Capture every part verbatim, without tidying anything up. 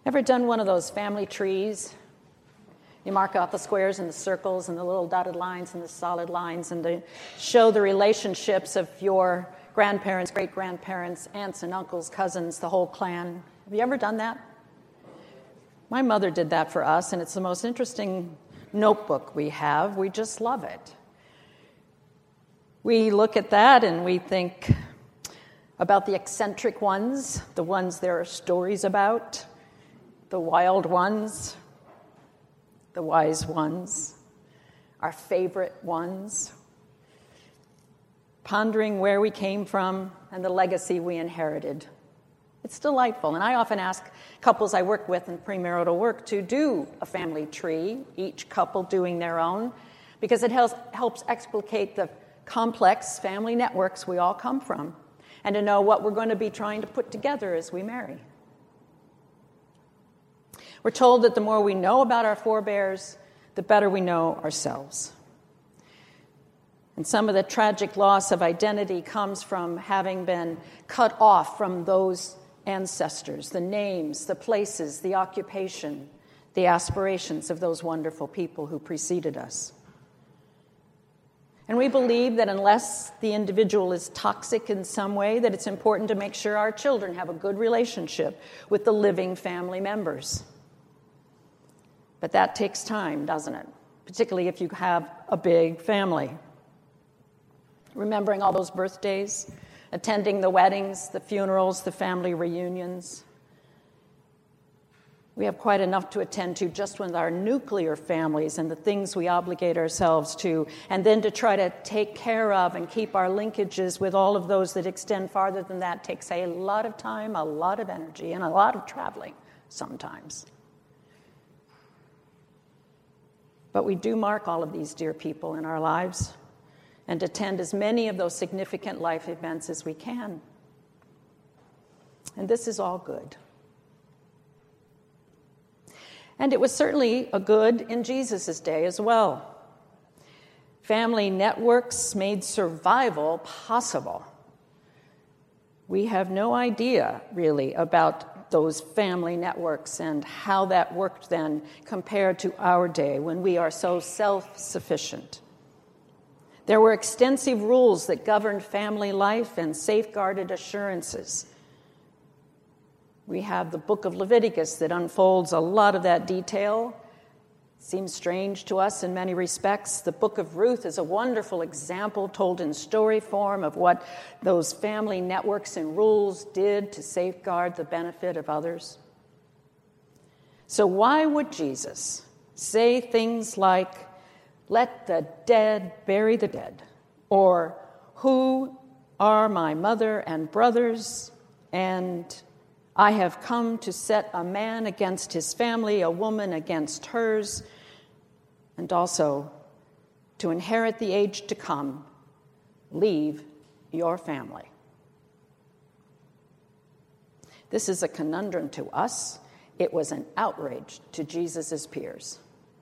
Ever done one of those family trees? You mark out the squares and the circles and the little dotted lines and the solid lines, and to show the relationships of your grandparents, great-grandparents, aunts and uncles, cousins, the whole clan. Have you ever done that? My mother did that for us, and it's the most interesting notebook we have. We just love it. We look at that and we think about the eccentric ones, the ones there are stories about, the wild ones, the wise ones, our favorite ones, pondering where we came from and the legacy we inherited. It's delightful, and I often ask couples I work with in premarital work to do a family tree, each couple doing their own, because it helps, helps explicate the complex family networks we all come from, and to know what we're going to be trying to put together as we marry. We're told that the more we know about our forebears, the better we know ourselves. And some of the tragic loss of identity comes from having been cut off from those ancestors, the names, the places, the occupation, the aspirations of those wonderful people who preceded us. And we believe that unless the individual is toxic in some way, that it's important to make sure our children have a good relationship with the living family members. But that takes time, doesn't it? Particularly if you have a big family. Remembering all those birthdays, attending the weddings, the funerals, the family reunions. We have quite enough to attend to just with our nuclear families and the things we obligate ourselves to, and then to try to take care of and keep our linkages with all of those that extend farther than that takes a lot of time, a lot of energy, and a lot of traveling sometimes. But we do mark all of these dear people in our lives and attend as many of those significant life events as we can. And this is all good. And it was certainly a good in Jesus' day as well. Family networks made survival possible. We have no idea, really, about those family networks and how that worked then compared to our day when we are so self-sufficient. There were extensive rules that governed family life and safeguarded assurances. We have the book of Leviticus that unfolds a lot of that detail. Seems strange to us in many respects. The book of Ruth is a wonderful example told in story form of what those family networks and rules did to safeguard the benefit of others. So why would Jesus say things like, "Let the dead bury the dead," or "Who are my mother and brothers?" and "I have come to set a man against his family, a woman against hers, and also to inherit the age to come, leave your family"? This is a conundrum to us. It was an outrage to Jesus' peers.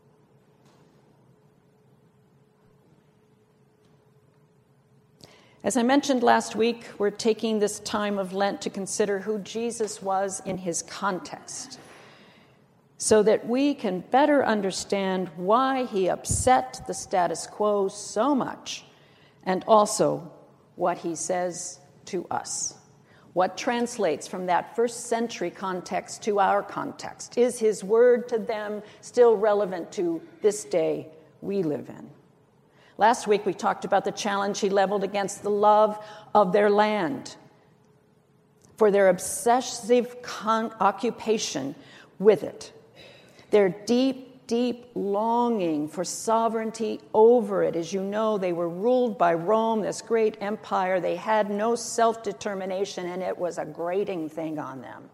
As I mentioned last week, we're taking this time of Lent to consider who Jesus was in his context, so that we can better understand why he upset the status quo so much, and also what he says to us. What translates from that first century context to our context? Is his word to them still relevant to this day we live in? Last week we talked about the challenge he leveled against the love of their land, for their obsessive con- occupation with it, their deep, deep longing for sovereignty over it. As you know, they were ruled by Rome, this great empire. They had no self-determination, and it was a grating thing on them.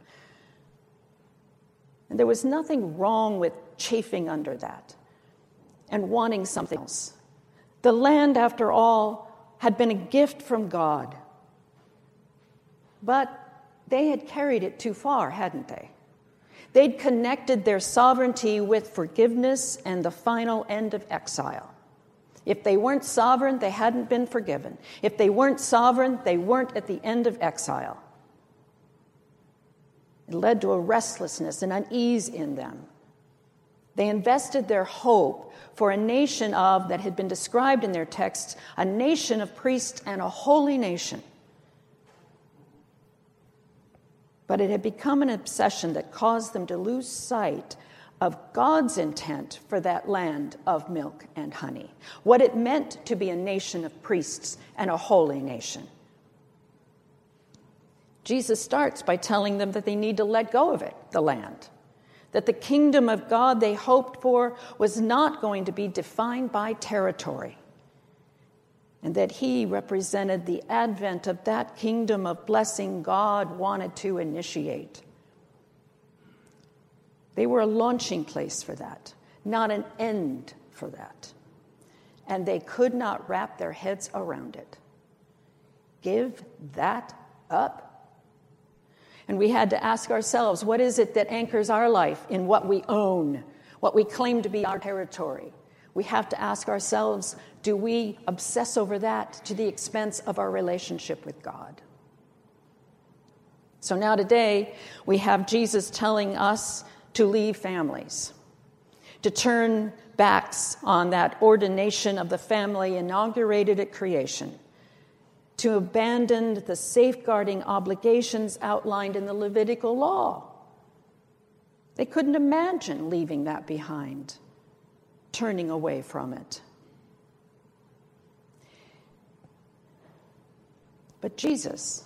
And there was nothing wrong with chafing under that and wanting something else. The land, after all, had been a gift from God. But they had carried it too far, hadn't they? They'd connected their sovereignty with forgiveness and the final end of exile. If they weren't sovereign, they hadn't been forgiven. If they weren't sovereign, they weren't at the end of exile. It led to a restlessness and unease in them. They invested their hope for a nation of, that had been described in their texts, a nation of priests and a holy nation. But it had become an obsession that caused them to lose sight of God's intent for that land of milk and honey, what it meant to be a nation of priests and a holy nation. Jesus starts by telling them that they need to let go of it, the land, that the kingdom of God they hoped for was not going to be defined by territory, and that he represented the advent of that kingdom of blessing God wanted to initiate. They were a launching place for that, not an end for that. And they could not wrap their heads around it. Give that up? And we had to ask ourselves, what is it that anchors our life in what we own, what we claim to be our territory? We have to ask ourselves, do we obsess over that to the expense of our relationship with God? So now today, we have Jesus telling us to leave families, to turn backs on that ordination of the family inaugurated at creation, to abandon the safeguarding obligations outlined in the Levitical law. They couldn't imagine leaving that behind, turning away from it. But Jesus,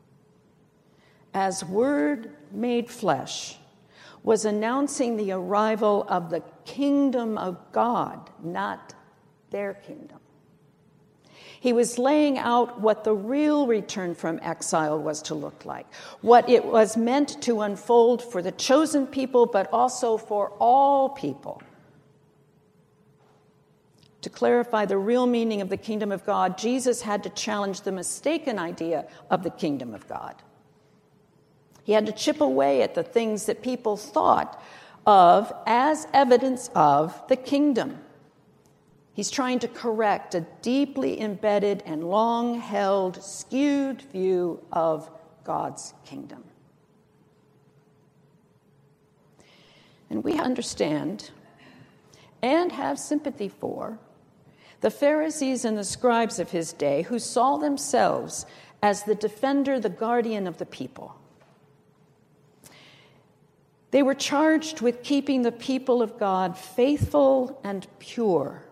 as Word made flesh, was announcing the arrival of the kingdom of God, not their kingdom. He was laying out what the real return from exile was to look like, what it was meant to unfold for the chosen people, but also for all people. To clarify the real meaning of the kingdom of God, Jesus had to challenge the mistaken idea of the kingdom of God. He had to chip away at the things that people thought of as evidence of the kingdom. He's trying to correct a deeply embedded and long-held, skewed view of God's kingdom. And we understand and have sympathy for the Pharisees and the scribes of his day who saw themselves as the defender, the guardian of the people. They were charged with keeping the people of God faithful and pure.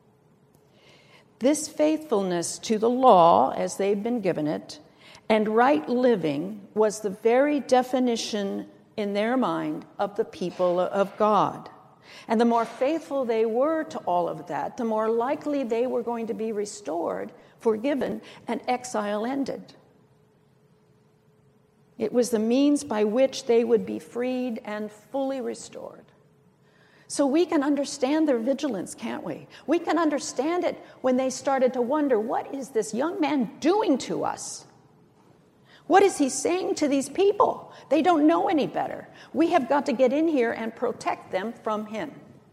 This faithfulness to the law, as they'd been given it, and right living was the very definition in their mind of the people of God. And the more faithful they were to all of that, the more likely they were going to be restored, forgiven, and exile ended. It was the means by which they would be freed and fully restored. So we can understand their vigilance, can't we? We can understand it when they started to wonder, what is this young man doing to us? What is he saying to these people? They don't know any better. We have got to get in here and protect them from him.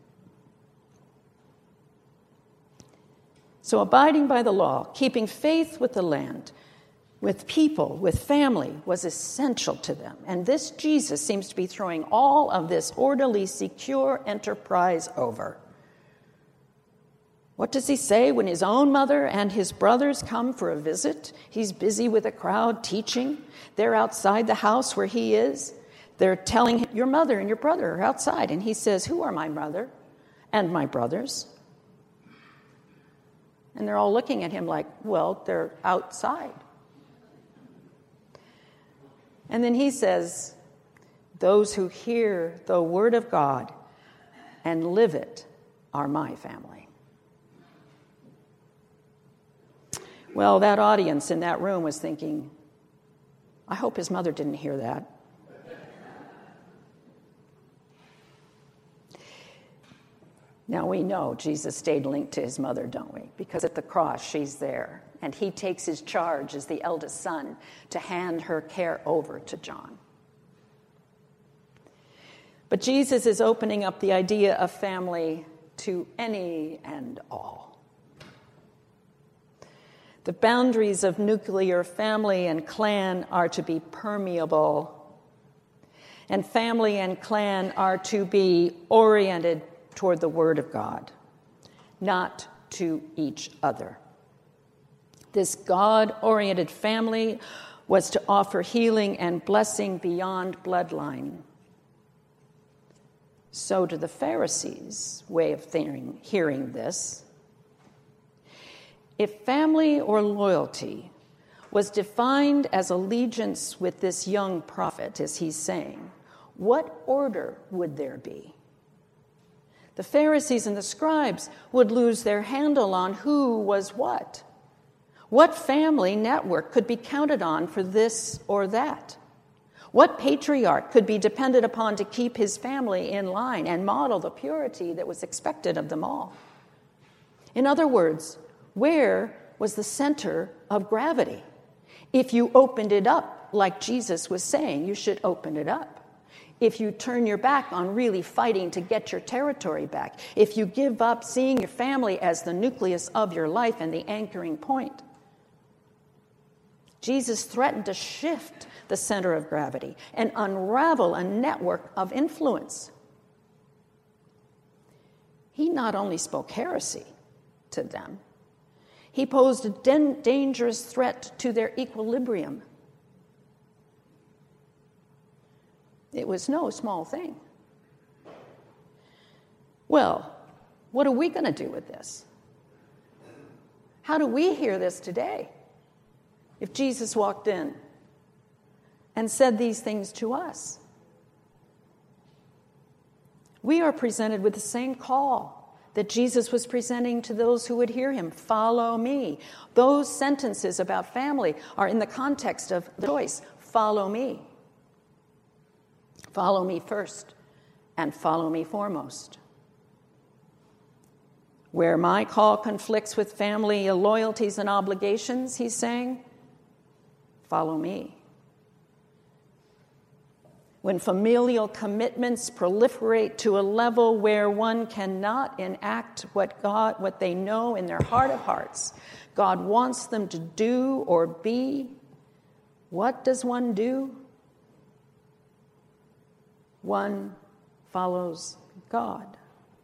So abiding by the law, keeping faith with the land, with people, with family, was essential to them. And this Jesus seems to be throwing all of this orderly, secure enterprise over. What does he say when his own mother and his brothers come for a visit? He's busy with a crowd teaching. They're outside the house where he is. They're telling him, your mother and your brother are outside. And he says, who are my mother and my brothers? And they're all looking at him like, well, they're outside. And then he says, those who hear the word of God and live it are my family. Well, that audience in that room was thinking, I hope his mother didn't hear that. Now, we know Jesus stayed linked to his mother, don't we? Because at the cross, she's there. And he takes his charge as the eldest son to hand her care over to John. But Jesus is opening up the idea of family to any and all. The boundaries of nuclear family and clan are to be permeable. And family and clan are to be oriented toward the Word of God, not to each other. This God-oriented family was to offer healing and blessing beyond bloodline. So to the Pharisees' way of hearing, hearing this, if family or loyalty was defined as allegiance with this young prophet, as he's saying, what order would there be? The Pharisees and the scribes would lose their handle on who was what. What family network could be counted on for this or that? What patriarch could be depended upon to keep his family in line and model the purity that was expected of them all? In other words, where was the center of gravity? If you opened it up, like Jesus was saying, you should open it up. If you turn your back on really fighting to get your territory back, if you give up seeing your family as the nucleus of your life and the anchoring point, Jesus threatened to shift the center of gravity and unravel a network of influence. He not only spoke heresy to them, he posed a den- dangerous threat to their equilibrium. It was no small thing. Well, what are we going to do with this? How do we hear this today? If Jesus walked in and said these things to us, we are presented with the same call that Jesus was presenting to those who would hear him. Follow me. Those sentences about family are in the context of the choice. Follow me. Follow me first, and follow me foremost. Where my call conflicts with family loyalties and obligations, he's saying, follow me. When familial commitments proliferate to a level where one cannot enact what God, what they know in their heart of hearts, God wants them to do or be, what does one do? One follows God.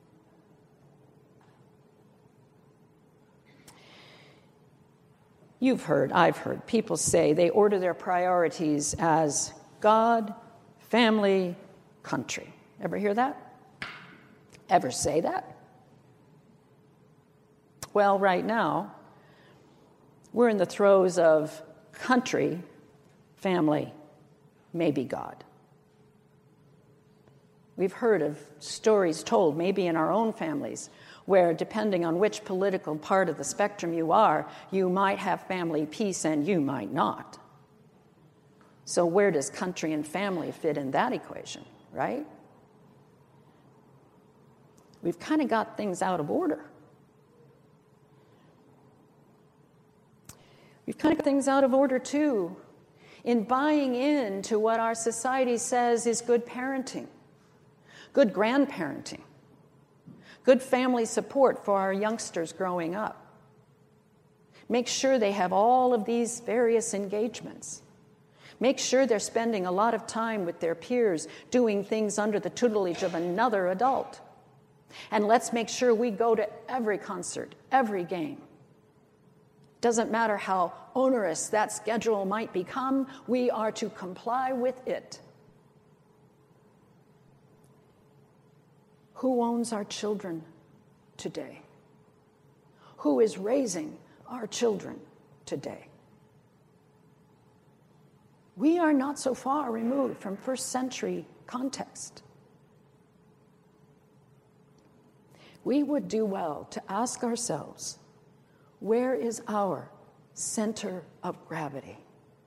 You've heard, I've heard people say they order their priorities as God, family, country. Ever hear that? Ever say that? Well, right now, we're in the throes of country, family, maybe God. We've heard of stories told, maybe in our own families, where depending on which political part of the spectrum you are, you might have family peace and you might not. So where does country and family fit in that equation, right? We've kind of got things out of order. We've kind of got things out of order, too, in buying into what our society says is good parenting. Good grandparenting, good family support for our youngsters growing up. Make sure they have all of these various engagements. Make sure they're spending a lot of time with their peers doing things under the tutelage of another adult. And let's make sure we go to every concert, every game. Doesn't matter how onerous that schedule might become, we are to comply with it. Who owns our children today? Who is raising our children today? We are not so far removed from first century context. We would do well to ask ourselves, where is our center of gravity?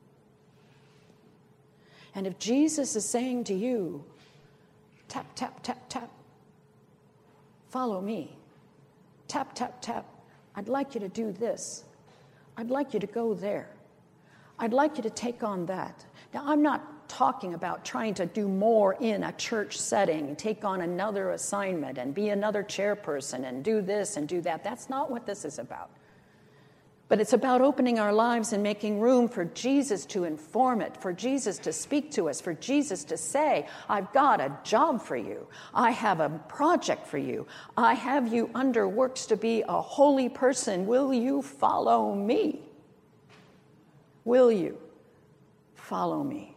And if Jesus is saying to you, tap, tap, tap, tap, follow me. Tap, tap, tap. I'd like you to do this. I'd like you to go there. I'd like you to take on that. Now, I'm not talking about trying to do more in a church setting and take on another assignment and be another chairperson and do this and do that. That's not what this is about. But it's about opening our lives and making room for Jesus to inform it, for Jesus to speak to us, for Jesus to say, I've got a job for you. I have a project for you. I have you under works to be a holy person. Will you follow me? Will you follow me?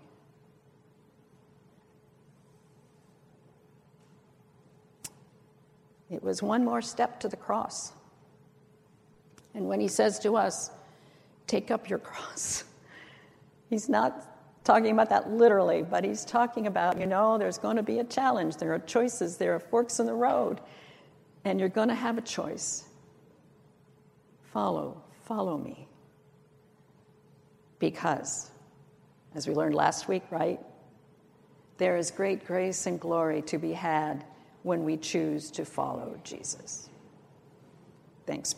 It was one more step to the cross. And when he says to us, take up your cross, he's not talking about that literally, but he's talking about, you know, there's going to be a challenge. There are choices. There are forks in the road. And you're going to have a choice. Follow, follow me. Because, as we learned last week, right, there is great grace and glory to be had when we choose to follow Jesus. Thanks.